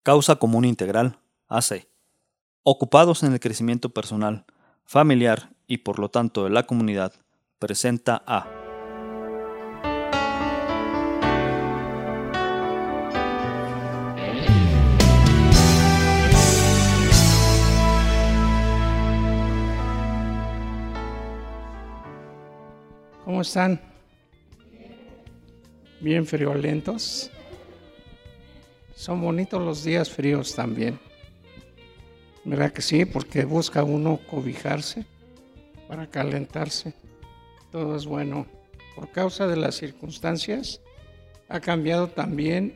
Causa Común Integral, AC. Ocupados en el crecimiento personal, familiar y por lo tanto de la comunidad, presenta a ¿Cómo están? Bien friolentos. Son bonitos los días fríos también. ¿Verdad que sí? Porque busca uno cobijarse para calentarse. Todo es bueno. Por causa de las circunstancias, ha cambiado también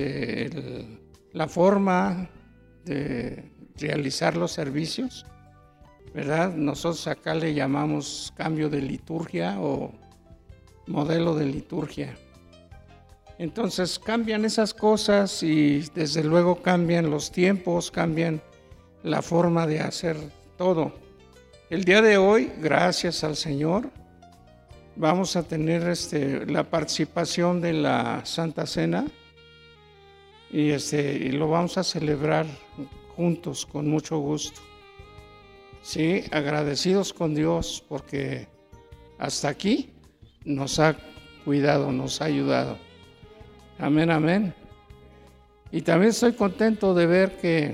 la forma de realizar los servicios, ¿verdad? Nosotros acá le llamamos cambio de liturgia o modelo de liturgia. Entonces cambian esas cosas y desde luego cambian los tiempos, cambian la forma de hacer todo. El día de hoy, gracias al Señor, vamos a tener la participación de la Santa Cena y lo vamos a celebrar juntos con mucho gusto. Sí, agradecidos con Dios porque hasta aquí nos ha cuidado, nos ha ayudado. Amén, amén. Y también estoy contento de ver que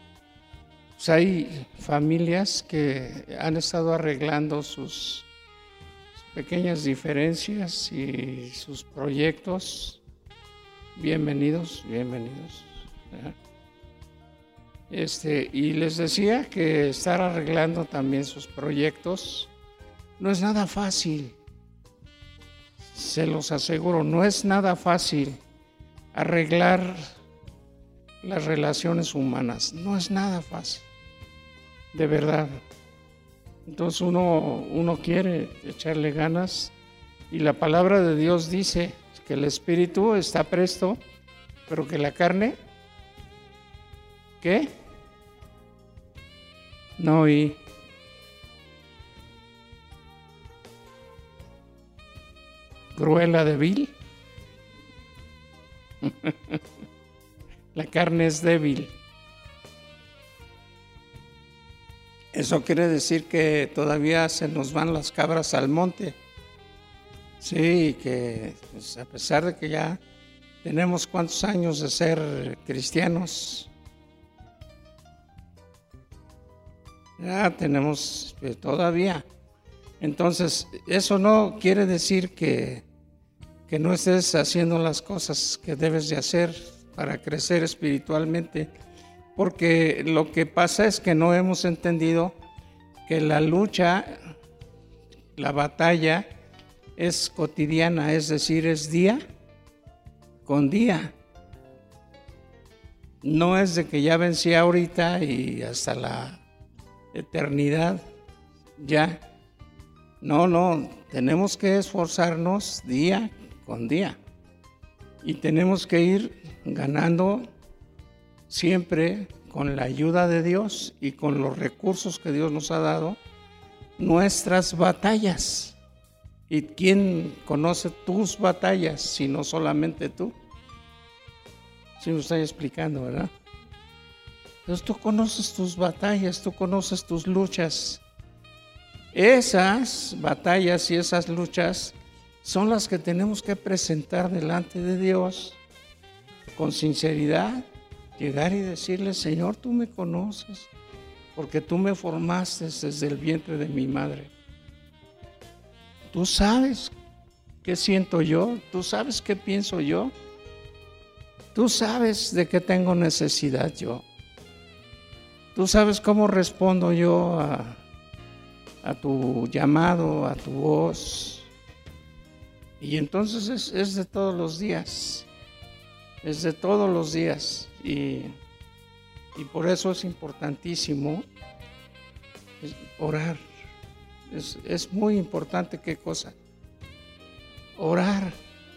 hay familias que han estado arreglando sus pequeñas diferencias y sus proyectos. Bienvenidos, bienvenidos. Y les decía que estar arreglando también sus proyectos no es nada fácil. Se los aseguro, no es nada fácil arreglar las relaciones humanas. No es nada fácil, de verdad. Entonces uno quiere echarle ganas y la palabra de Dios dice que el espíritu está presto, pero que la carne, ¿qué? No oí. Cruela débil. La carne es débil. Eso quiere decir que todavía se nos van las cabras al monte. Sí, que pues, a pesar de que ya tenemos cuántos años de ser cristianos, ya tenemos todavía. Entonces, eso no quiere decir que no estés haciendo las cosas que debes de hacer para crecer espiritualmente, porque lo que pasa es que no hemos entendido que la lucha, la batalla es cotidiana, es decir, es día con día. No es de que ya vencí ahorita y hasta la eternidad, ya. No, tenemos que esforzarnos día con día y tenemos que ir ganando siempre con la ayuda de Dios y con los recursos que Dios nos ha dado nuestras batallas. ¿Y quién conoce tus batallas si no solamente tú? Sí me estoy explicando, ¿verdad? Entonces tú conoces tus batallas, tú conoces tus luchas. Esas batallas y esas luchas son las que tenemos que presentar delante de Dios con sinceridad, llegar y decirle: Señor, tú me conoces, porque tú me formaste desde el vientre de mi madre. Tú sabes qué siento yo, tú sabes qué pienso yo, tú sabes de qué tengo necesidad yo, tú sabes cómo respondo yo a tu llamado, a tu voz. Y entonces es de todos los días, es de todos los días. Y por eso es importantísimo orar. Es muy importante. ¿Qué cosa? Orar.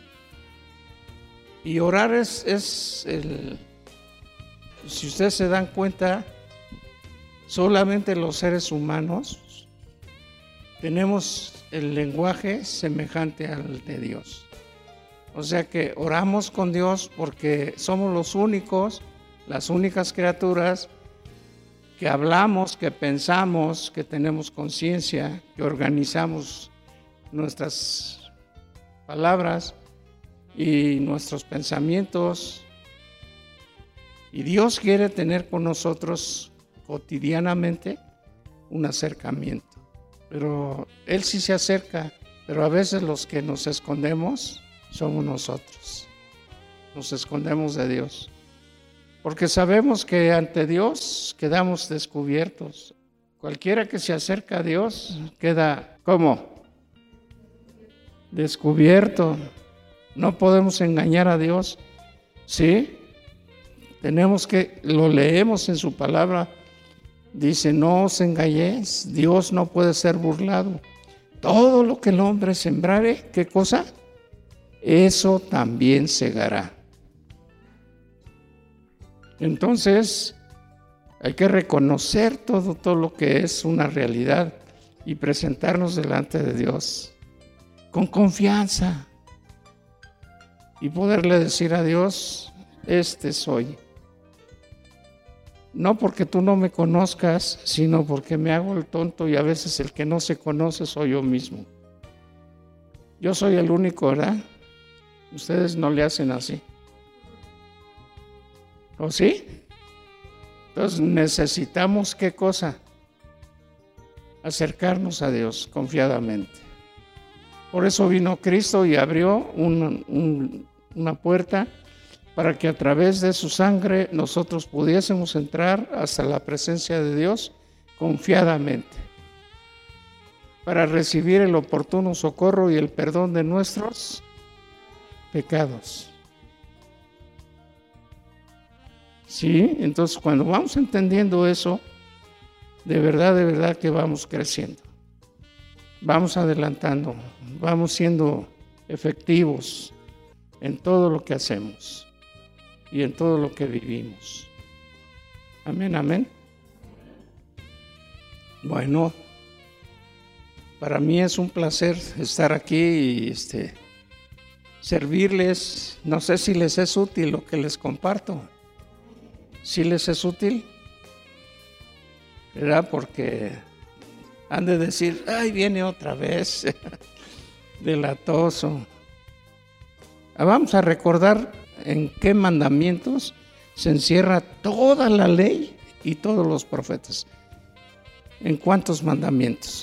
Y orar si ustedes se dan cuenta, solamente los seres humanos tenemos el lenguaje semejante al de Dios. O sea que oramos con Dios porque somos los únicos las únicas criaturas que hablamos, que pensamos, que tenemos conciencia, que organizamos nuestras palabras y nuestros pensamientos. Y Dios quiere tener con nosotros cotidianamente un acercamiento. Pero Él sí se acerca, pero a veces los que nos escondemos somos nosotros. Nos escondemos de Dios. Porque sabemos que ante Dios quedamos descubiertos. Cualquiera que se acerca a Dios queda, ¿cómo? Descubierto. No podemos engañar a Dios. ¿Sí? Tenemos que, lo leemos en su palabra. Dice, no os engañéis, Dios no puede ser burlado. Todo lo que el hombre sembrare, ¿qué cosa? Eso también segará. Entonces, hay que reconocer todo lo que es una realidad y presentarnos delante de Dios con confianza y poderle decir a Dios, este soy. No porque tú no me conozcas, sino porque me hago el tonto y a veces el que no se conoce soy yo mismo. Yo soy el único, ¿verdad? Ustedes no le hacen así. ¿O sí? Entonces necesitamos, ¿qué cosa? Acercarnos a Dios confiadamente. Por eso vino Cristo y abrió una puerta para que a través de su sangre nosotros pudiésemos entrar hasta la presencia de Dios confiadamente, para recibir el oportuno socorro y el perdón de nuestros pecados. Sí, entonces cuando vamos entendiendo eso, de verdad que vamos creciendo, vamos adelantando, vamos siendo efectivos en todo lo que hacemos y en todo lo que vivimos. Amén, amén. Bueno, para mí es un placer estar aquí y servirles. No sé si les es útil lo que les comparto. ¿Sí les es útil? ¿Verdad? Porque han de decir, ay, viene otra vez, delatoso. Vamos a recordar en qué mandamientos se encierra toda la ley y todos los profetas. ¿En cuántos mandamientos?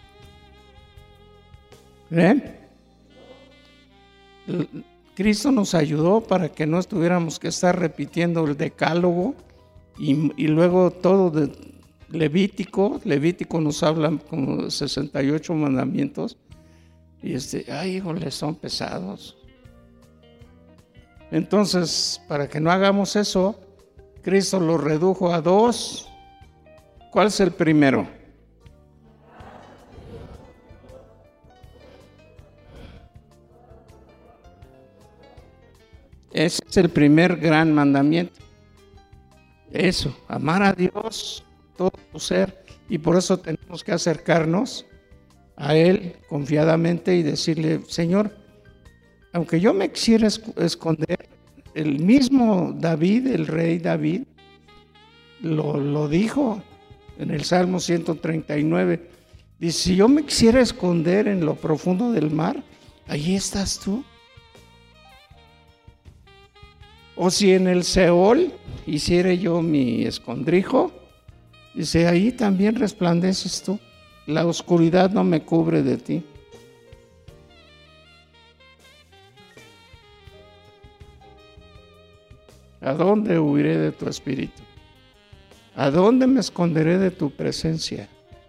Cristo nos ayudó para que no tuviéramos que estar repitiendo el decálogo y luego todo de Levítico nos habla como 68 mandamientos y ay, híjole, son pesados. Entonces, para que no hagamos eso, Cristo lo redujo a 2. ¿Cuál es el primero? Ese es el primer gran mandamiento. Eso, amar a Dios, todo tu ser. Y por eso tenemos que acercarnos a Él confiadamente y decirle, Señor, aunque yo me quisiera esconder, el mismo David, el rey David, lo dijo en el Salmo 139. Dice, si yo me quisiera esconder en lo profundo del mar, ahí estás tú. O si en el Seol hiciera yo mi escondrijo, dice, ahí también resplandeces tú. La oscuridad no me cubre de ti. ¿A dónde huiré de tu espíritu? ¿A dónde me esconderé de tu presencia?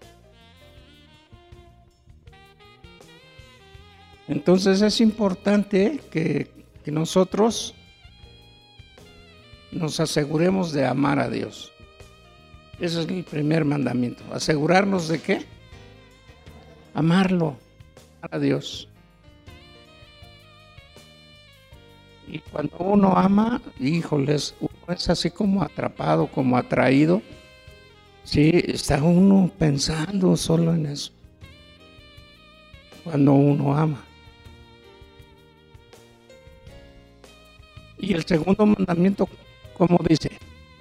Entonces es importante que nosotros nos aseguremos de amar a Dios. Ese es el primer mandamiento. ¿Asegurarnos de qué? Amarlo, amar a Dios. Y cuando uno ama, híjoles, uno es así como atrapado, como atraído. Sí, está uno pensando solo en eso. Cuando uno ama. Y el segundo mandamiento, ¿cómo dice?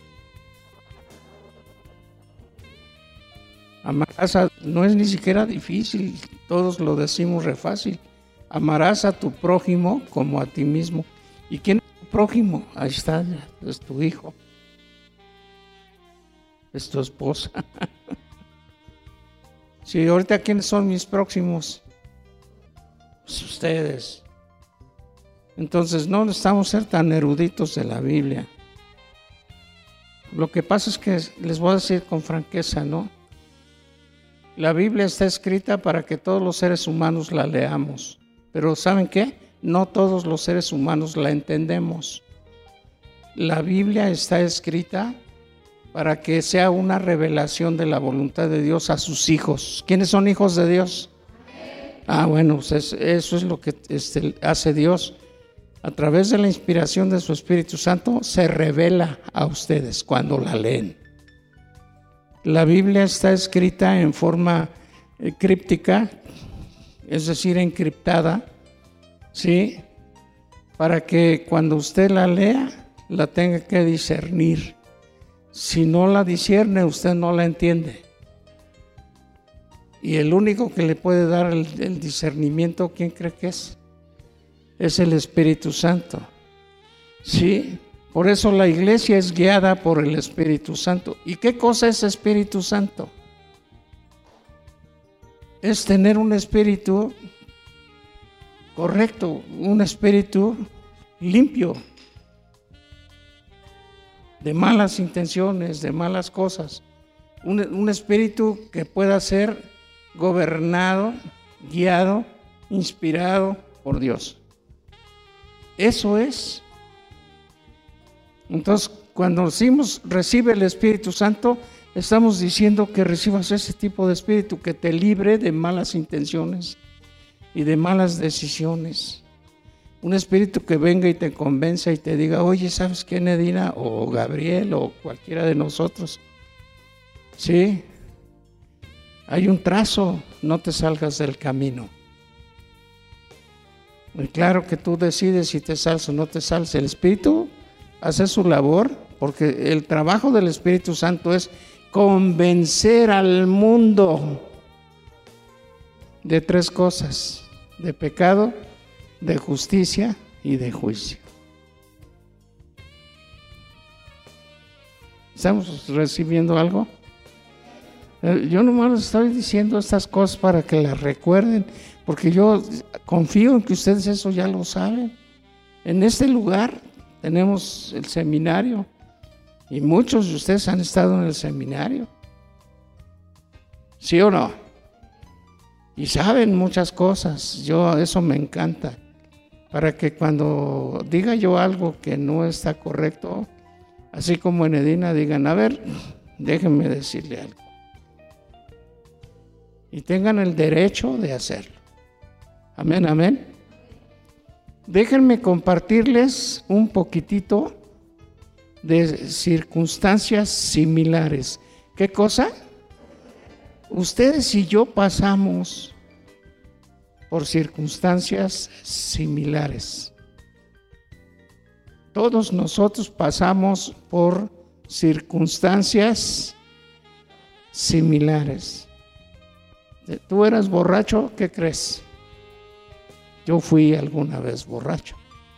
No es ni siquiera difícil, todos lo decimos re fácil. Amarás a tu prójimo como a ti mismo. ¿Y quién es tu prójimo? Ahí está, es tu hijo, es tu esposa. Sí, ahorita ¿quiénes son mis próximos? Pues ustedes. Entonces no necesitamos ser tan eruditos de la Biblia. Lo que pasa es que les voy a decir con franqueza, ¿no? La Biblia está escrita para que todos los seres humanos la leamos. Pero ¿saben qué? No todos los seres humanos la entendemos. La Biblia está escrita para que sea una revelación de la voluntad de Dios a sus hijos. ¿Quiénes son hijos de Dios? Bueno, pues eso es lo que hace Dios. A través de la inspiración de su Espíritu Santo se revela a ustedes cuando la leen. La Biblia está escrita en forma críptica, es decir, encriptada, ¿sí? Para que cuando usted la lea, la tenga que discernir. Si no la discierne, usted no la entiende. Y el único que le puede dar el discernimiento, ¿quién cree que es? Es el Espíritu Santo. Sí, por eso la iglesia es guiada por el Espíritu Santo. ¿Y qué cosa es Espíritu Santo? Es tener un espíritu correcto, un espíritu limpio de malas intenciones, de malas cosas. Un espíritu que pueda ser gobernado, guiado, inspirado por Dios. Eso es. Entonces, cuando decimos recibe el Espíritu Santo, estamos diciendo que recibas ese tipo de espíritu que te libre de malas intenciones y de malas decisiones. Un espíritu que venga y te convenza y te diga, oye, ¿sabes qué, Nedina? O Gabriel, o cualquiera de nosotros. Sí, hay un trazo, no te salgas del camino. Y claro que tú decides si te sales o no te sales. El Espíritu hace su labor, porque el trabajo del Espíritu Santo es convencer al mundo de tres cosas: de pecado, de justicia y de juicio. ¿Estamos recibiendo algo? Yo nomás les estoy diciendo estas cosas para que las recuerden, porque yo confío en que ustedes eso ya lo saben. En este lugar tenemos el seminario y muchos de ustedes han estado en el seminario. ¿Sí o no? Y saben muchas cosas. Eso me encanta, para que cuando diga yo algo que no está correcto, así como en Edina, digan, a ver, déjenme decirle algo. Y tengan el derecho de hacerlo. Amén, amén. Déjenme compartirles un poquitito de circunstancias similares. ¿Qué cosa? Ustedes y yo pasamos por circunstancias similares. Todos nosotros pasamos por circunstancias similares. ¿Tú eras borracho? ¿Qué crees? Yo fui alguna vez borracho.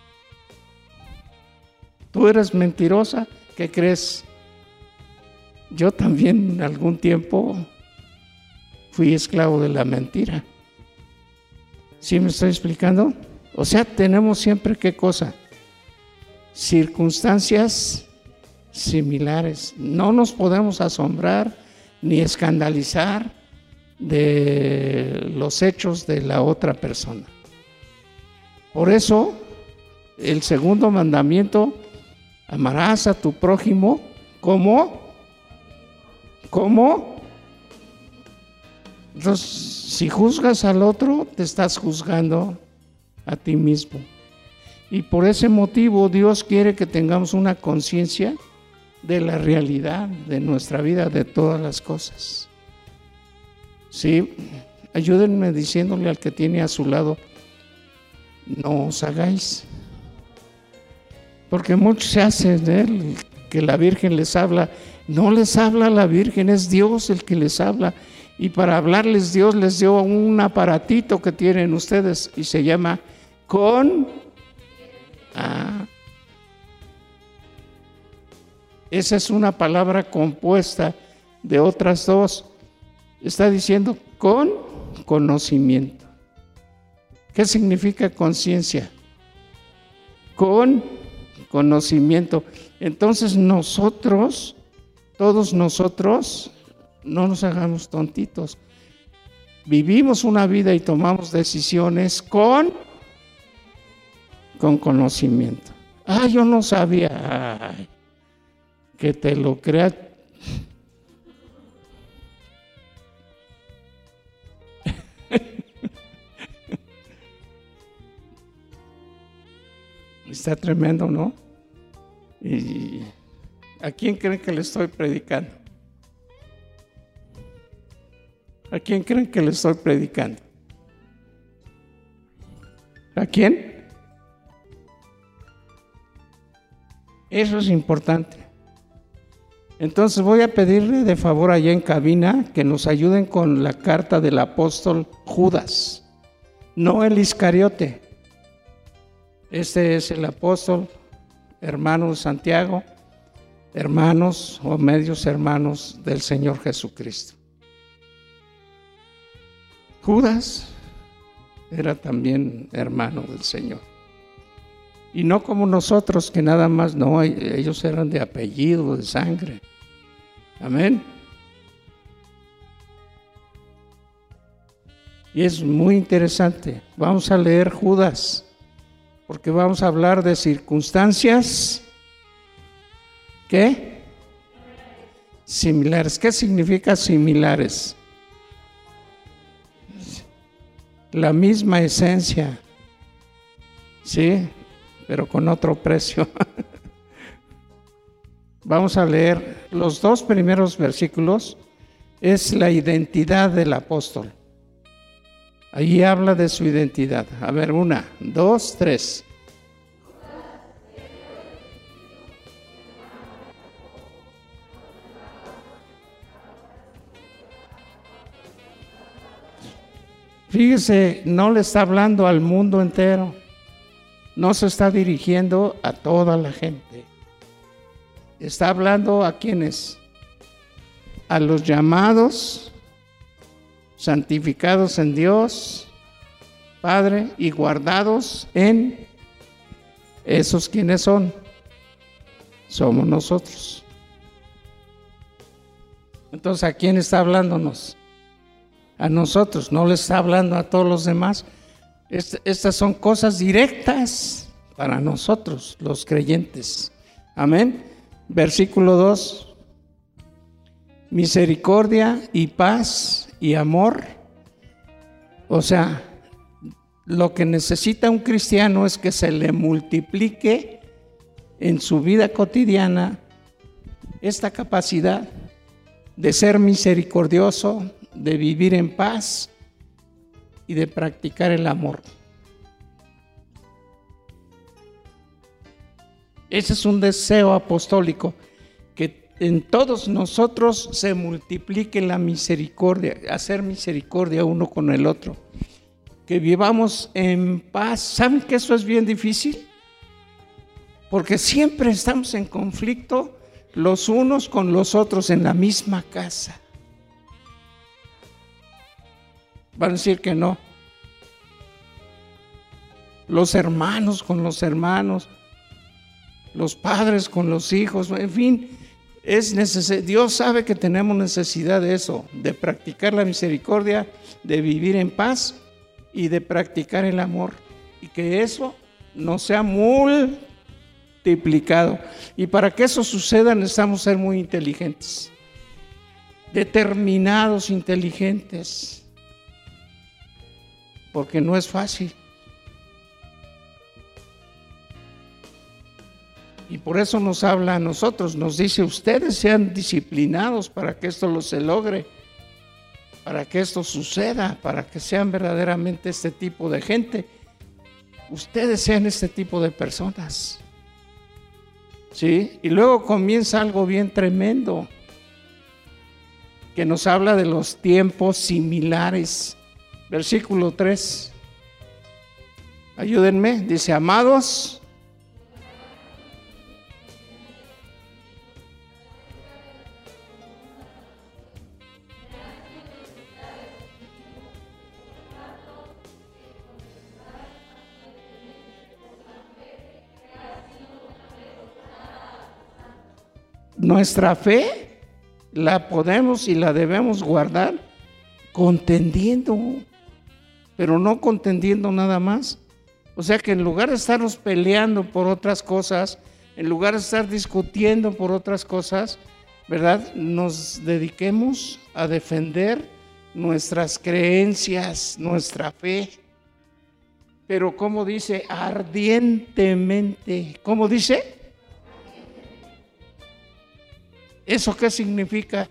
¿Tú eres mentirosa? ¿Qué crees? Yo también en algún tiempo fui esclavo de la mentira. ¿Sí me estoy explicando? O sea, tenemos siempre, ¿qué cosa? Circunstancias similares. No nos podemos asombrar ni escandalizar de los hechos de la otra persona. Por eso, el segundo mandamiento, amarás a tu prójimo como. Entonces, si juzgas al otro, te estás juzgando a ti mismo. Y por ese motivo, Dios quiere que tengamos una conciencia de la realidad de nuestra vida, de todas las cosas. Sí, ayúdenme diciéndole al que tiene a su lado, no os hagáis. Porque muchos se hacen el porque la Virgen les habla. No les habla la Virgen, es Dios el que les habla. Y para hablarles Dios les dio un aparatito que tienen ustedes y se llama Esa es una palabra compuesta de otras dos. Está diciendo con conocimiento. ¿Qué significa conciencia? Con conocimiento. Entonces nosotros, todos nosotros, no nos hagamos tontitos. Vivimos una vida y tomamos decisiones con conocimiento. Yo no sabía. Que te lo crea. Está tremendo, ¿no? ¿Y a quién creen que le estoy predicando? ¿A quién creen que le estoy predicando? ¿A quién? Eso es importante. Entonces voy a pedirle de favor allá en cabina que nos ayuden con la carta del apóstol Judas, no el Iscariote. Este es el apóstol, hermano de Santiago, hermanos o medios hermanos del Señor Jesucristo. Judas era también hermano del Señor. Y no como nosotros, que nada más, no, ellos eran de apellido, de sangre. Amén. Y es muy interesante. Vamos a leer Judas, porque vamos a hablar de circunstancias, ¿qué? Similares. ¿Qué significa similares? La misma esencia, ¿sí? Pero con otro precio. Vamos a leer los dos primeros versículos. Es la identidad del apóstol. Ahí habla de su identidad. A ver, 1, 2, 3. Fíjese, no le está hablando al mundo entero. No se está dirigiendo a toda la gente. Está hablando a quienes, a los llamados, santificados en Dios, Padre, y guardados en esos. ¿Quiénes son? Somos nosotros. Entonces, ¿a quién está hablándonos? A nosotros, no le está hablando a todos los demás. Estas son cosas directas para nosotros, los creyentes. Amén. Versículo 2. Misericordia y paz y amor. O sea, lo que necesita un cristiano es que se le multiplique en su vida cotidiana esta capacidad de ser misericordioso, de vivir en paz y de practicar el amor. Ese es un deseo apostólico, que en todos nosotros se multiplique la misericordia, hacer misericordia uno con el otro, que vivamos en paz. ¿Saben que eso es bien difícil? Porque siempre estamos en conflicto los unos con los otros en la misma casa. Van a decir que no. Los hermanos con los hermanos, los padres con los hijos, en fin, es necesario. Dios sabe que tenemos necesidad de eso, de practicar la misericordia, de vivir en paz y de practicar el amor, y que eso no sea multiplicado. Y para que eso suceda necesitamos ser muy inteligentes, determinados, inteligentes, porque no es fácil. Y por eso nos habla a nosotros, nos dice: ustedes sean disciplinados para que esto se logre, para que esto suceda, para que sean verdaderamente este tipo de gente. Ustedes sean este tipo de personas. ¿sí? Y luego comienza algo bien tremendo, que nos habla de los tiempos similares. Versículo 3. Ayúdenme, dice: amados, nuestra fe la podemos y la debemos guardar contendiendo, pero no contendiendo nada más. O sea que en lugar de estarnos peleando por otras cosas, en lugar de estar discutiendo por otras cosas, ¿verdad?, nos dediquemos a defender nuestras creencias, nuestra fe. Pero ¿cómo dice? Ardientemente. ¿Cómo dice? ¿Eso qué significa?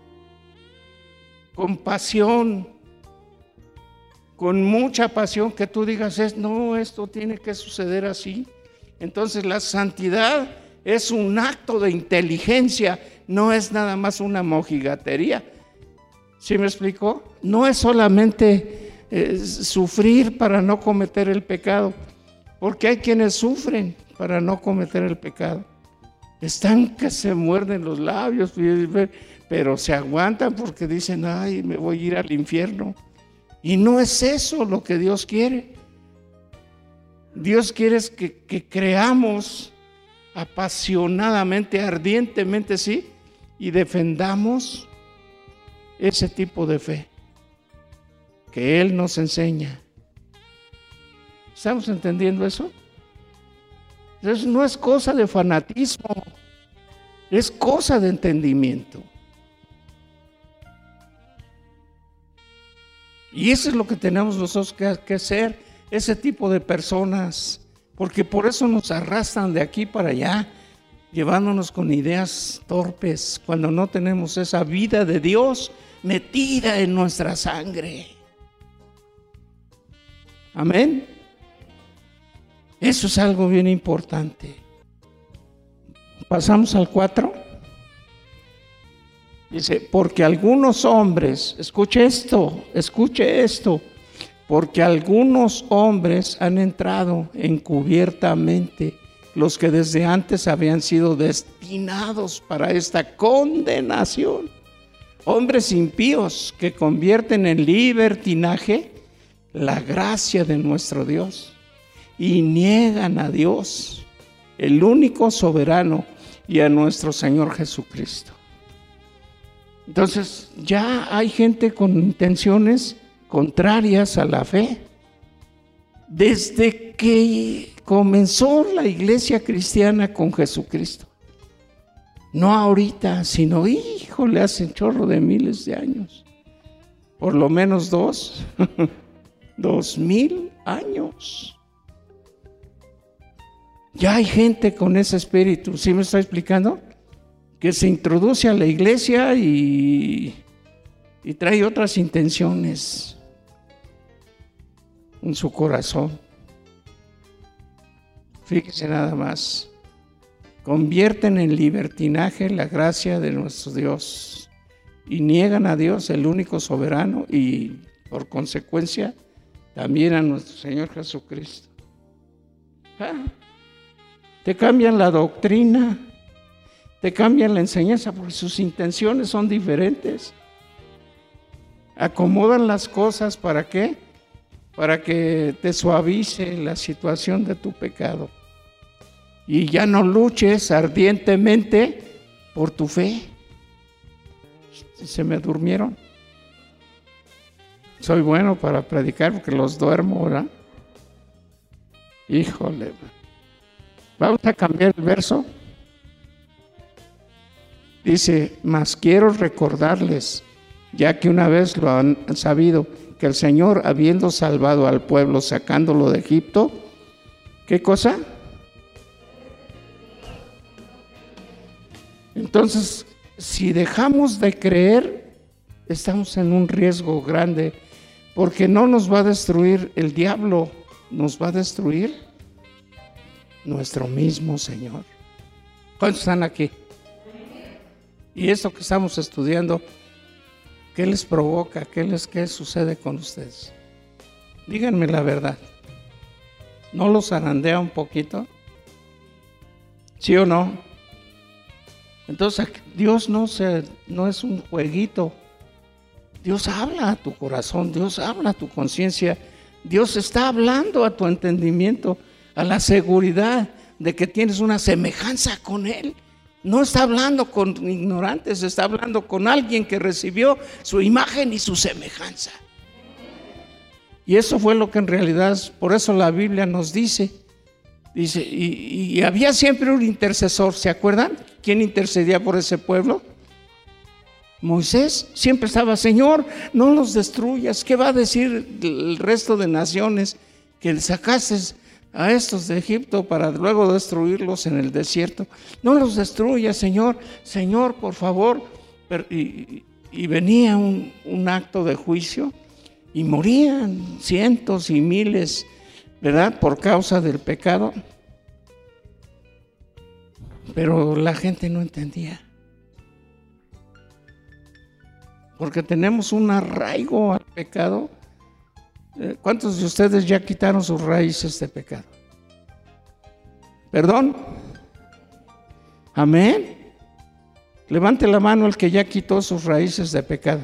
Con pasión, con mucha pasión, que tú digas, no, esto tiene que suceder así. Entonces la santidad es un acto de inteligencia, no es nada más una mojigatería. ¿Sí me explicó? No es solamente sufrir para no cometer el pecado, porque hay quienes sufren para no cometer el pecado. Están que se muerden los labios, pero se aguantan porque dicen, ay, me voy a ir al infierno. Y no es eso lo que Dios quiere. Dios quiere que creamos apasionadamente, ardientemente, sí, y defendamos ese tipo de fe que Él nos enseña. ¿Estamos entendiendo eso? Entonces no es cosa de fanatismo, es cosa de entendimiento. Y eso es lo que tenemos nosotros que ser, ese tipo de personas, porque por eso nos arrastran de aquí para allá, llevándonos con ideas torpes, cuando no tenemos esa vida de Dios metida en nuestra sangre. Amén. Eso es algo bien importante. Pasamos al 4. Dice, porque algunos hombres, escuche esto, porque algunos hombres han entrado encubiertamente, los que desde antes habían sido destinados para esta condenación. Hombres impíos que convierten en libertinaje la gracia de nuestro Dios y niegan a Dios, el único soberano, y a nuestro Señor Jesucristo. Entonces ya hay gente con intenciones contrarias a la fe. Desde que comenzó la iglesia cristiana con Jesucristo. No ahorita, sino, híjole, hace chorro de miles de años. Por lo menos 2000 años. Ya hay gente con ese espíritu, ¿sí me está explicando? Que se introduce a la iglesia y trae otras intenciones en su corazón. Fíjese nada más. Convierten en libertinaje la gracia de nuestro Dios y niegan a Dios, el único soberano, y por consecuencia también a nuestro Señor Jesucristo. Te cambian la doctrina, te cambian la enseñanza porque sus intenciones son diferentes. Acomodan las cosas, ¿para qué? Para que te suavice la situación de tu pecado y ya no luches ardientemente por tu fe. ¿Se me durmieron? Soy bueno para predicar porque los duermo, ¿verdad? Híjole. Vamos a cambiar el verso. Dice, mas quiero recordarles, ya que una vez lo han sabido, que el Señor, habiendo salvado al pueblo, sacándolo de Egipto, ¿qué cosa? Entonces, si dejamos de creer, estamos en un riesgo grande, porque no nos va a destruir el diablo, nos va a destruir nuestro mismo Señor. ¿Cuántos están aquí? Y esto que estamos estudiando, ¿qué les provoca? ¿Qué sucede con ustedes? Díganme la verdad. ¿No los zarandea un poquito? ¿Sí o no? Entonces Dios no es un jueguito. Dios habla a tu corazón, Dios habla a tu conciencia, Dios está hablando a tu entendimiento, a la seguridad de que tienes una semejanza con Él. No está hablando con ignorantes, está hablando con alguien que recibió su imagen y su semejanza. Y eso fue lo que en realidad, por eso la Biblia nos dice, y había siempre un intercesor, ¿se acuerdan? ¿Quién intercedía por ese pueblo? Moisés. Siempre estaba, Señor, no los destruyas. ¿Qué va a decir el resto de naciones? Que sacaste a estos de Egipto para luego destruirlos en el desierto. No los destruyas, Señor. Señor, por favor. Y venía un acto de juicio y morían cientos y miles, ¿verdad? Por causa del pecado. Pero la gente no entendía. Porque tenemos un arraigo al pecado. ¿Cuántos de ustedes ya quitaron sus raíces de pecado? ¿Perdón? ¿Amén? Levante la mano el que ya quitó sus raíces de pecado.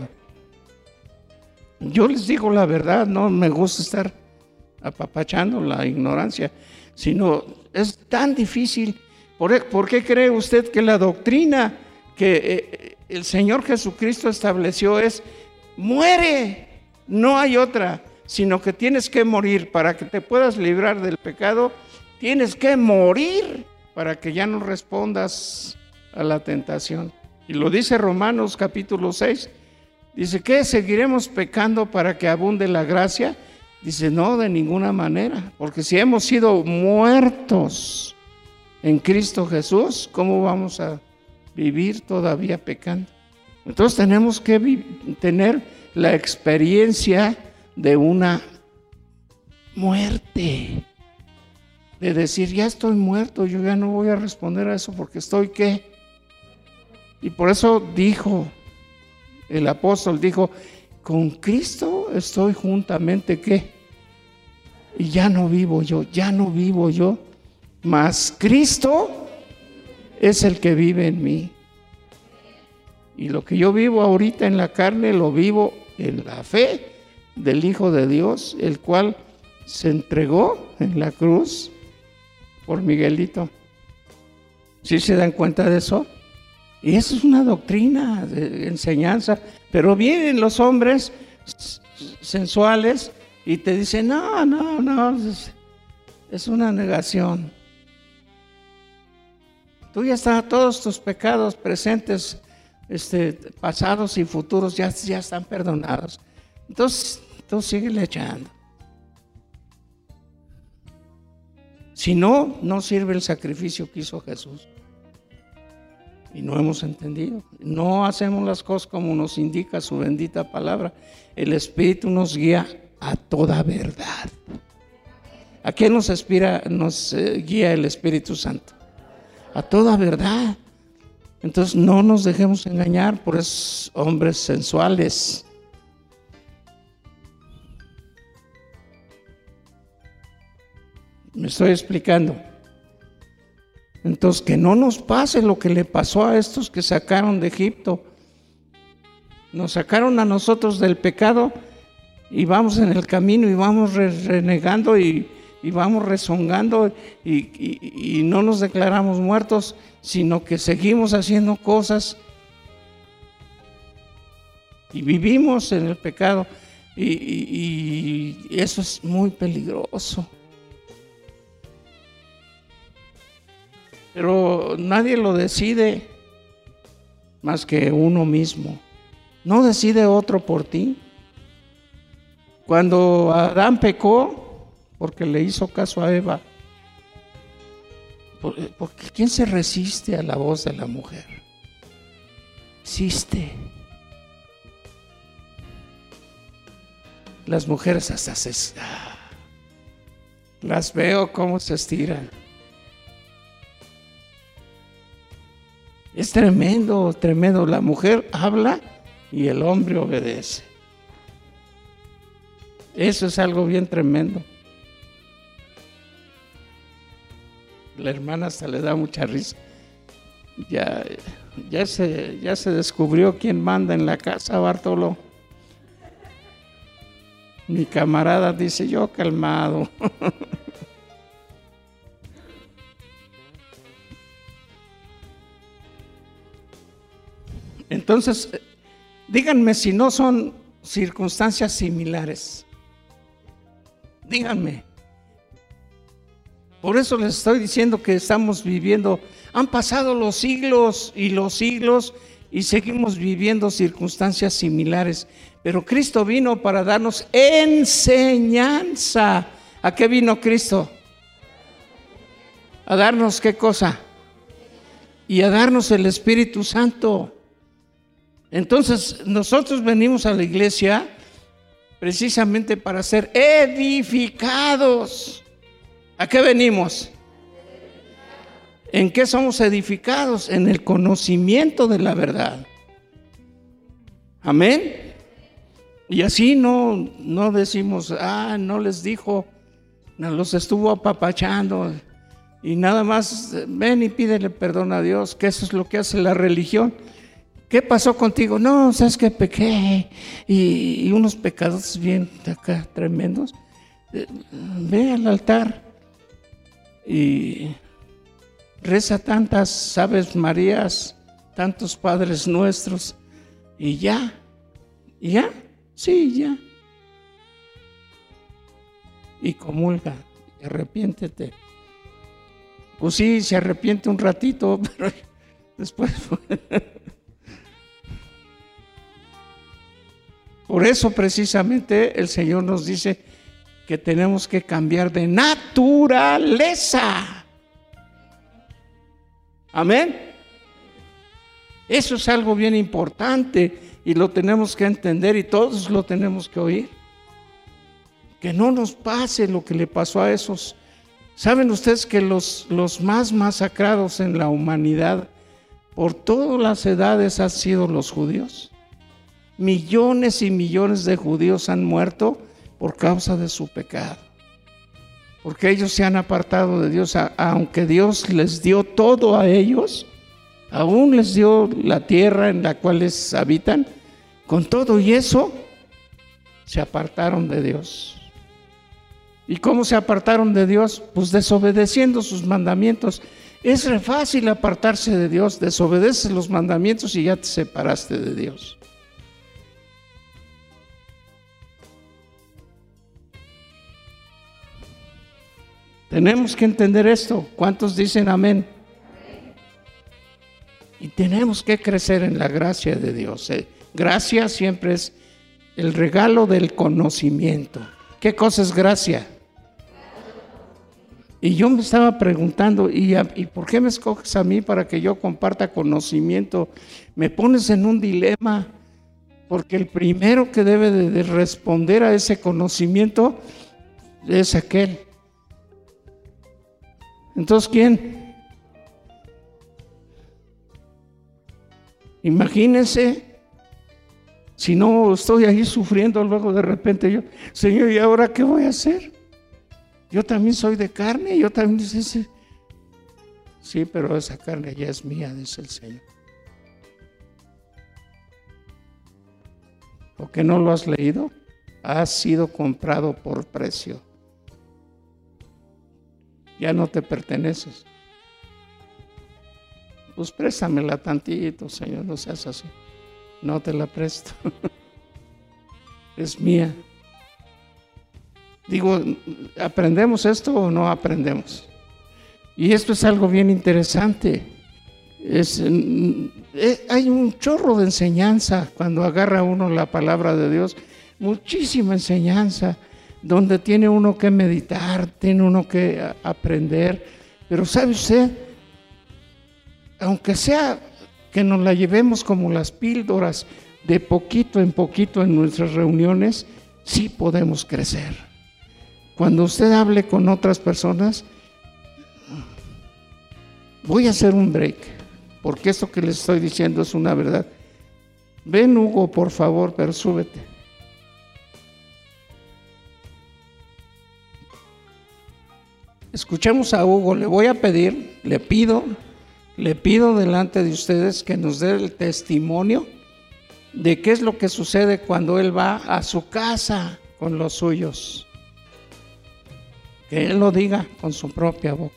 Yo les digo la verdad, no me gusta estar apapachando la ignorancia, sino es tan difícil. ¿Por qué cree usted que la doctrina que el Señor Jesucristo estableció es muere? No hay otra, sino que tienes que morir para que te puedas librar del pecado. Tienes que morir para que ya no respondas a la tentación. Y lo dice Romanos capítulo 6. Dice, ¿qué? ¿Seguiremos pecando para que abunde la gracia? Dice, no, de ninguna manera, porque si hemos sido muertos en Cristo Jesús, ¿cómo vamos a vivir todavía pecando? Entonces tenemos que tener la experiencia de una muerte, de decir, ya estoy muerto, yo ya no voy a responder a eso porque estoy ¿qué? Y por eso dijo el apóstol, dijo, con Cristo estoy juntamente ¿qué? Y ya no vivo yo, mas Cristo es el que vive en mí. Y lo que yo vivo ahorita en la carne, lo vivo en la fe del Hijo de Dios, el cual se entregó en la cruz por Miguelito. ¿Sí se dan cuenta de eso? Y eso es una doctrina de enseñanza, pero vienen los hombres sensuales y te dicen, no, es una negación. Tú ya estás, todos tus pecados presentes, pasados y futuros ya están perdonados. Entonces, tú síguele echando. Si no, no sirve el sacrificio que hizo Jesús. Y no hemos entendido. No hacemos las cosas como nos indica su bendita palabra. El Espíritu nos guía a toda verdad. ¿A qué nos guía el Espíritu Santo? A toda verdad. Entonces no nos dejemos engañar por esos hombres sensuales. Me estoy explicando. Entonces que no nos pase lo que le pasó a estos que sacaron de Egipto. Nos sacaron a nosotros del pecado y vamos en el camino y vamos renegando y vamos rezongando y no nos declaramos muertos, sino que seguimos haciendo cosas y vivimos en el pecado y eso es muy peligroso. Pero nadie lo decide más que uno mismo. No decide otro por ti. Cuando Adán pecó, porque le hizo caso a Eva, porque ¿quién se resiste a la voz de la mujer? Existe. Las mujeres hasta las veo cómo se estiran. tremendo, tremendo. La mujer habla y el hombre obedece. Eso es algo bien tremendo. La hermana hasta le da mucha risa. Ya se descubrió quién manda en la casa, Bartolo. Mi camarada dice, yo calmado. Entonces, díganme si no son circunstancias similares. Díganme. Por eso les estoy diciendo que estamos viviendo, han pasado los siglos y seguimos viviendo circunstancias similares. Pero Cristo vino para darnos enseñanza. ¿A qué vino Cristo? ¿A darnos qué cosa? Y a darnos el Espíritu Santo. Entonces, nosotros venimos a la iglesia precisamente para ser edificados. ¿A qué venimos? ¿En qué somos edificados? En el conocimiento de la verdad. Amén. Y así no decimos, no les dijo, no los estuvo apapachando y nada más ven y pídele perdón a Dios, que eso es lo que hace la religión. ¿Qué pasó contigo? No, sabes que pequé y unos pecados bien acá tremendos. Ve al altar y reza tantas Aves Marías, tantos Padres Nuestros y ya. Sí, ya. Y comulga, arrepiéntete. Pues sí, se arrepiente un ratito, pero después... Por eso precisamente el Señor nos dice que tenemos que cambiar de naturaleza. Amén. Eso es algo bien importante y lo tenemos que entender y todos lo tenemos que oír. Que no nos pase lo que le pasó a esos. ¿Saben ustedes que los más masacrados en la humanidad por todas las edades han sido los judíos? Millones y millones de judíos han muerto por causa de su pecado. Porque ellos se han apartado de Dios, aunque Dios les dio todo a ellos, aún les dio la tierra en la cual habitan, con todo y eso se apartaron de Dios. ¿Y cómo se apartaron de Dios? Pues desobedeciendo sus mandamientos. Es re fácil apartarse de Dios, desobedeces los mandamientos y ya te separaste de Dios. Tenemos que entender esto. ¿Cuántos dicen amén? Y tenemos que crecer en la gracia de Dios. Gracia siempre es el regalo del conocimiento. ¿Qué cosa es gracia? Y yo me estaba preguntando, ¿y por qué me escoges a mí para que yo comparta conocimiento? Me pones en un dilema, porque el primero que debe de responder a ese conocimiento es aquel. Entonces, ¿quién? Imagínense, si no estoy ahí sufriendo, luego de repente yo, Señor, ¿y ahora qué voy a hacer? Yo también soy de carne, yo también dice, sí, pero esa carne ya es mía, dice el Señor. ¿Por qué no lo has leído? Has sido comprado por precio. Ya no te perteneces. Pues préstamela tantito, Señor, no seas así. No te la presto. Es mía. Digo, ¿aprendemos esto o no aprendemos? Y esto es algo bien interesante. Hay un chorro de enseñanza cuando agarra uno la palabra de Dios. Muchísima enseñanza, donde tiene uno que meditar, tiene uno que aprender. Pero ¿sabe usted? Aunque sea que nos la llevemos como las píldoras de poquito en poquito en nuestras reuniones, sí podemos crecer. Cuando usted hable con otras personas, voy a hacer un break. porque esto que les estoy diciendo es una verdad. Ven, Hugo, por favor, pero súbete. Escuchemos a Hugo. Le pido delante de ustedes que nos dé el testimonio de qué es lo que sucede cuando él va a su casa con los suyos. Que él lo diga con su propia boca.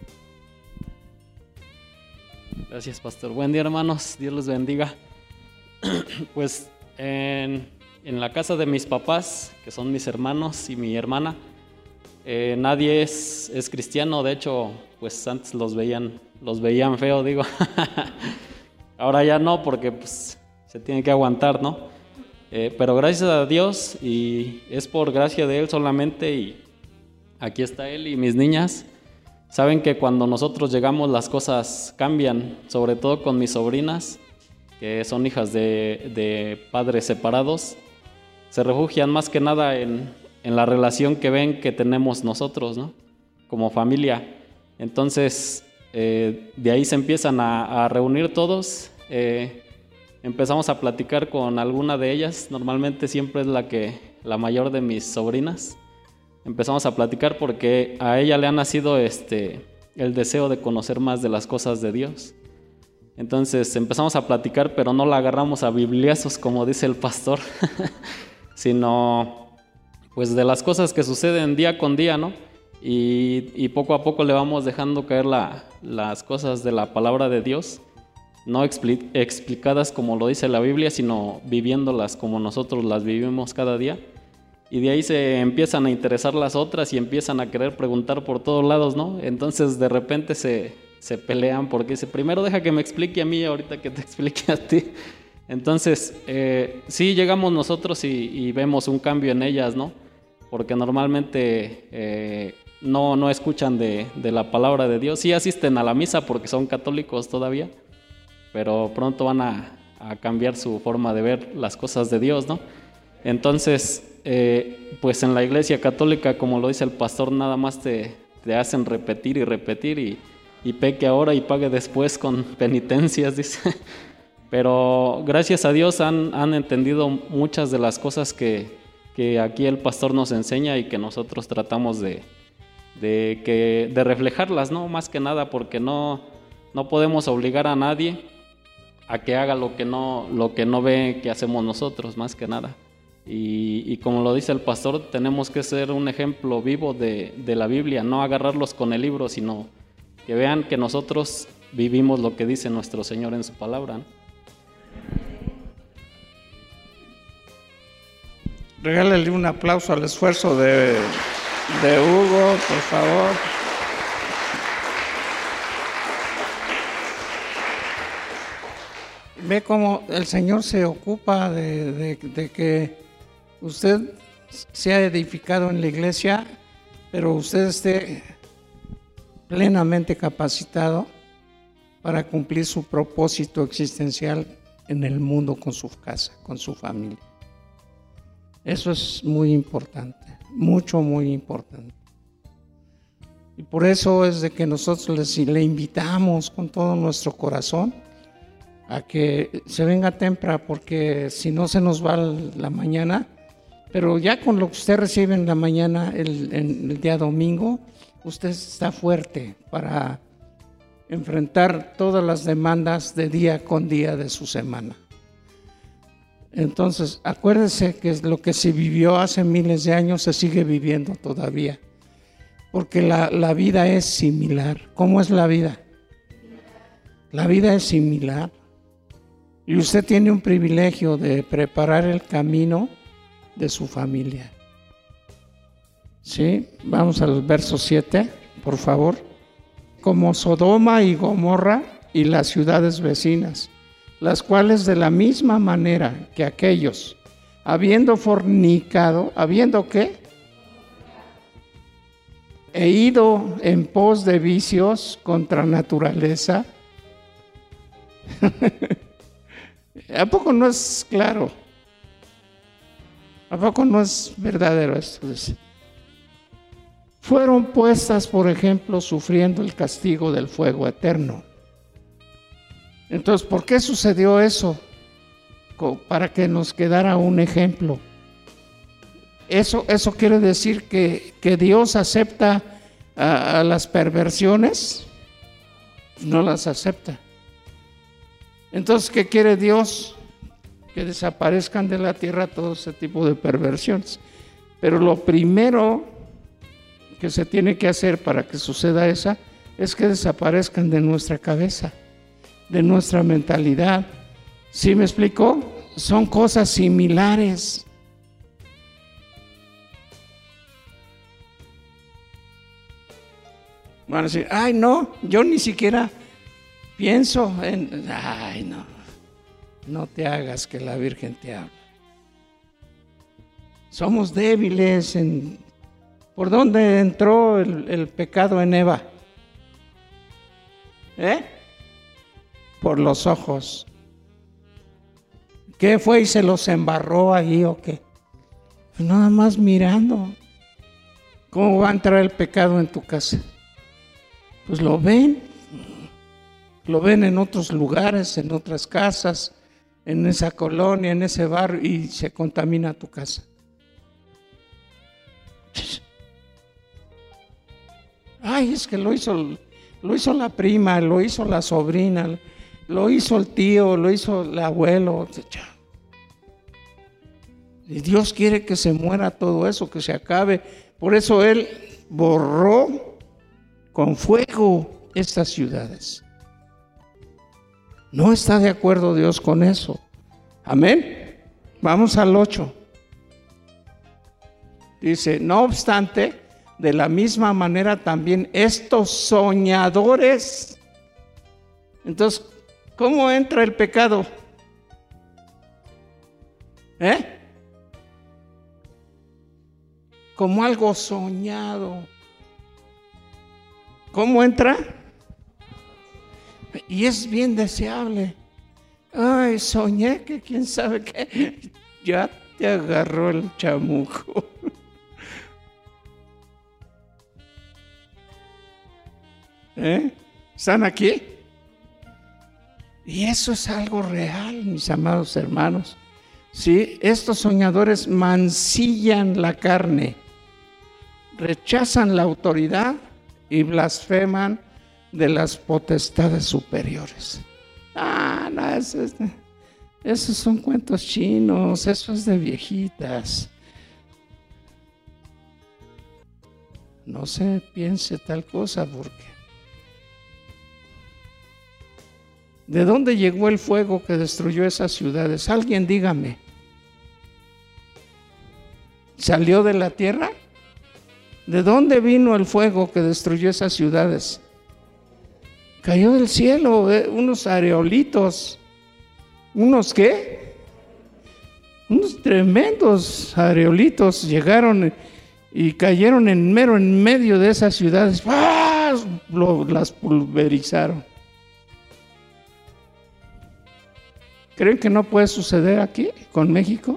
Gracias, pastor. Buen día, hermanos. Dios los bendiga. Pues en la casa de mis papás, que son mis hermanos y mi hermana, nadie es cristiano. De hecho, pues antes los veían feo, digo. Ahora ya no, porque pues se tiene que aguantar, ¿no? Pero gracias a Dios, y es por gracia de Él solamente, y aquí está Él y mis niñas. Saben que cuando nosotros llegamos las cosas cambian, sobre todo con mis sobrinas, que son hijas de padres separados. Se refugian más que nada en la relación que ven que tenemos nosotros, ¿no? Como familia. Entonces, de ahí se empiezan a reunir todos. Empezamos a platicar con alguna de ellas. Normalmente siempre es la mayor de mis sobrinas. Empezamos a platicar porque a ella le ha nacido el deseo de conocer más de las cosas de Dios. Entonces empezamos a platicar, pero no la agarramos a bibliazos, como dice el pastor, sino pues de las cosas que suceden día con día, ¿no? Y poco a poco le vamos dejando caer las cosas de la palabra de Dios, no explicadas como lo dice la Biblia, sino viviéndolas como nosotros las vivimos cada día. Y de ahí se empiezan a interesar las otras y empiezan a querer preguntar por todos lados, ¿no? Entonces de repente se pelean porque dice, primero deja que me explique a mí, ahorita que te explique a ti. Entonces, sí llegamos nosotros y vemos un cambio en ellas, ¿no? Porque normalmente no escuchan de la palabra de Dios. Sí asisten a la misa porque son católicos todavía, pero pronto van a cambiar su forma de ver las cosas de Dios, ¿no? Entonces, pues en la iglesia católica, como lo dice el pastor, nada más te hacen repetir y repetir y peque ahora y pague después con penitencias, dice. Pero gracias a Dios han entendido muchas de las cosas que aquí el pastor nos enseña y que nosotros tratamos de reflejarlas, ¿no? Más que nada porque no podemos obligar a nadie a que haga lo que no ve que hacemos nosotros, más que nada. Y como lo dice el pastor, tenemos que ser un ejemplo vivo de la Biblia, no agarrarlos con el libro, sino que vean que nosotros vivimos lo que dice nuestro Señor en su palabra, ¿no? Regálale un aplauso al esfuerzo de Hugo, por favor. Ve cómo el Señor se ocupa de que usted sea edificado en la iglesia, pero usted esté plenamente capacitado para cumplir su propósito existencial en el mundo con su casa, con su familia. Eso es muy importante, muy importante. Y por eso es de que nosotros le invitamos con todo nuestro corazón a que se venga temprano, porque si no se nos va la mañana, pero ya con lo que usted recibe en la mañana, el día domingo, usted está fuerte para enfrentar todas las demandas de día con día de su semana. Entonces, acuérdese que lo que se vivió hace miles de años se sigue viviendo todavía, porque la vida es similar. ¿Cómo es la vida? La vida es similar. Y usted tiene un privilegio de preparar el camino de su familia. ¿Sí? Vamos al verso 7, por favor. Como Sodoma y Gomorra y las ciudades vecinas, las cuales de la misma manera que aquellos, habiendo fornicado, ¿habiendo qué? He ido en pos de vicios contra naturaleza. ¿A poco no es claro? ¿A poco no es verdadero esto? Fueron puestas, por ejemplo, sufriendo el castigo del fuego eterno. Entonces, ¿por qué sucedió eso? Para que nos quedara un ejemplo. Eso quiere decir que Dios acepta a las perversiones. No las acepta. Entonces, ¿qué quiere Dios? Que desaparezcan de la tierra todo ese tipo de perversiones. Pero lo primero que se tiene que hacer para que suceda esa es que desaparezcan de nuestra cabeza, de nuestra mentalidad. ¿Sí me explico? Son cosas similares. Van a decir, ay no, yo ni siquiera pienso en, ay no te hagas que la Virgen te hable. Somos débiles. ¿Por dónde entró el pecado en Eva? Por los ojos. ¿Qué fue y se los embarró ahí o qué? Pues nada más mirando. ¿Cómo va a entrar el pecado en tu casa? Pues lo ven en otros lugares, en otras casas, en esa colonia, en ese barrio, y se contamina tu casa. Ay, es que lo hizo la prima, lo hizo la sobrina, lo hizo el tío, lo hizo el abuelo. Y Dios quiere que se muera todo eso, que se acabe. Por eso Él borró con fuego estas ciudades. No está de acuerdo Dios con eso. Amén. Vamos al 8. Dice, no obstante, de la misma manera también estos soñadores. Entonces, ¿cómo entra el pecado? Como algo soñado. ¿Cómo entra? Y es bien deseable. Ay, soñé que quién sabe qué. Ya te agarró el chamuco. ¿Están aquí? Y eso es algo real, mis amados hermanos. Sí, estos soñadores mancillan la carne, rechazan la autoridad y blasfeman de las potestades superiores. No, esos son cuentos chinos, eso es de viejitas. No se piense tal cosa, porque ¿de dónde llegó el fuego que destruyó esas ciudades? Alguien dígame. ¿Salió de la tierra? ¿De dónde vino el fuego que destruyó esas ciudades? Cayó del cielo, unos areolitos. ¿Unos qué? Unos tremendos areolitos llegaron y cayeron en medio de esas ciudades. ¡Ah! Las pulverizaron. ¿Creen que no puede suceder aquí, con México?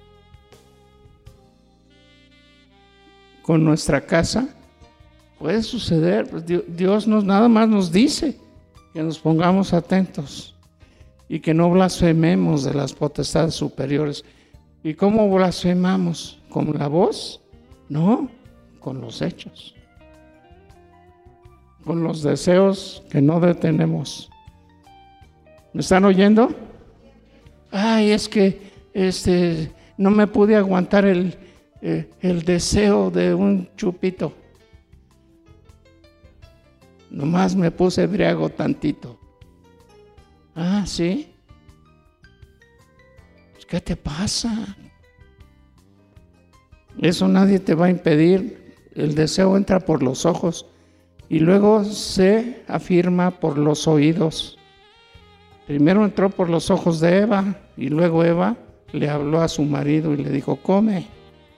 ¿Con nuestra casa? Puede suceder. Pues Dios nada más nos dice que nos pongamos atentos y que no blasfememos de las potestades superiores. ¿Y cómo blasfemamos? ¿Con la voz? No, con los hechos. Con los deseos que no detenemos. ¿Me están oyendo? Ay, es que no me pude aguantar el deseo de un chupito. Nomás me puse embriago tantito. Ah, ¿sí? ¿Qué te pasa? Eso nadie te va a impedir. El deseo entra por los ojos y luego se afirma por los oídos. Primero entró por los ojos de Eva y luego Eva le habló a su marido y le dijo, come.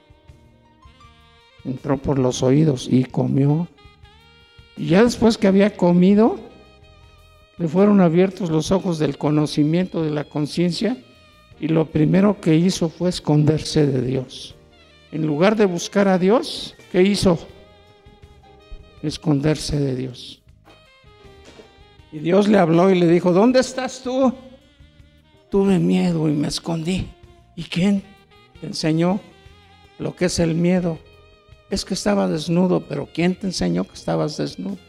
Entró por los oídos y comió. Y ya después que había comido, le fueron abiertos los ojos del conocimiento, de la conciencia, y lo primero que hizo fue esconderse de Dios. En lugar de buscar a Dios, ¿qué hizo? Esconderse de Dios. Y Dios le habló y le dijo, ¿dónde estás tú? Tuve miedo y me escondí. ¿Y quién te enseñó lo que es el miedo? Es que estaba desnudo, pero ¿quién te enseñó que estabas desnudo?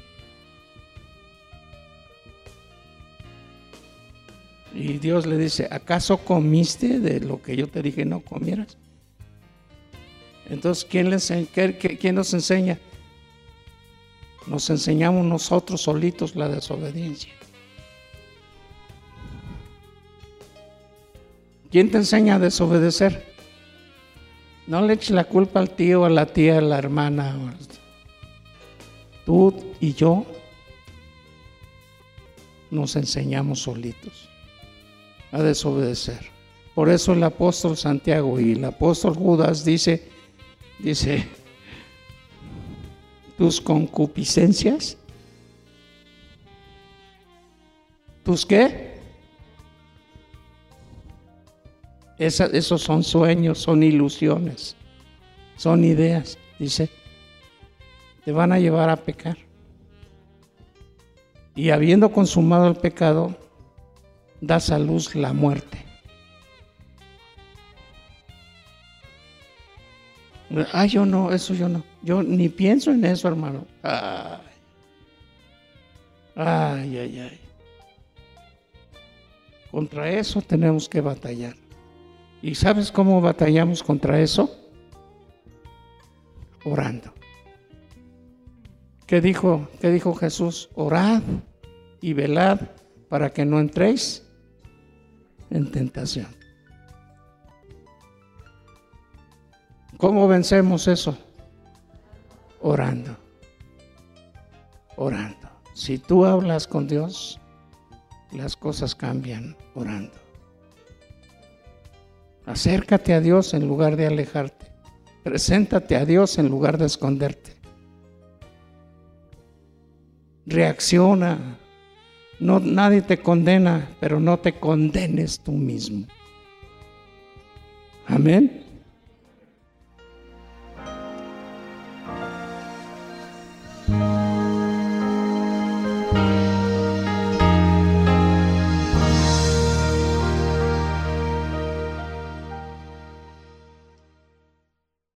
Y Dios le dice, ¿acaso comiste de lo que yo te dije no comieras? Entonces, ¿quién nos enseña? Nos enseñamos nosotros solitos la desobediencia. ¿Quién te enseña a desobedecer? No le eches la culpa al tío, a la tía, a la hermana. Tú y yo nos enseñamos solitos a desobedecer. Por eso el apóstol Santiago y el apóstol Judas dice, tus concupiscencias, ¿tus qué? Esos son sueños, son ilusiones, son ideas, dice, te van a llevar a pecar. Y habiendo consumado el pecado, das a luz la muerte. Yo no, eso yo no. Yo ni pienso en eso, hermano. Ay. Contra eso tenemos que batallar. ¿Y sabes cómo batallamos contra eso? Orando. ¿Qué dijo Jesús? Orad y velad para que no entréis en tentación. ¿Cómo vencemos eso? Orando. Si tú hablas con Dios, las cosas cambian orando. Acércate a Dios en lugar de alejarte. Preséntate a Dios en lugar de esconderte. Reacciona. No, nadie te condena, pero no te condenes tú mismo. Amén.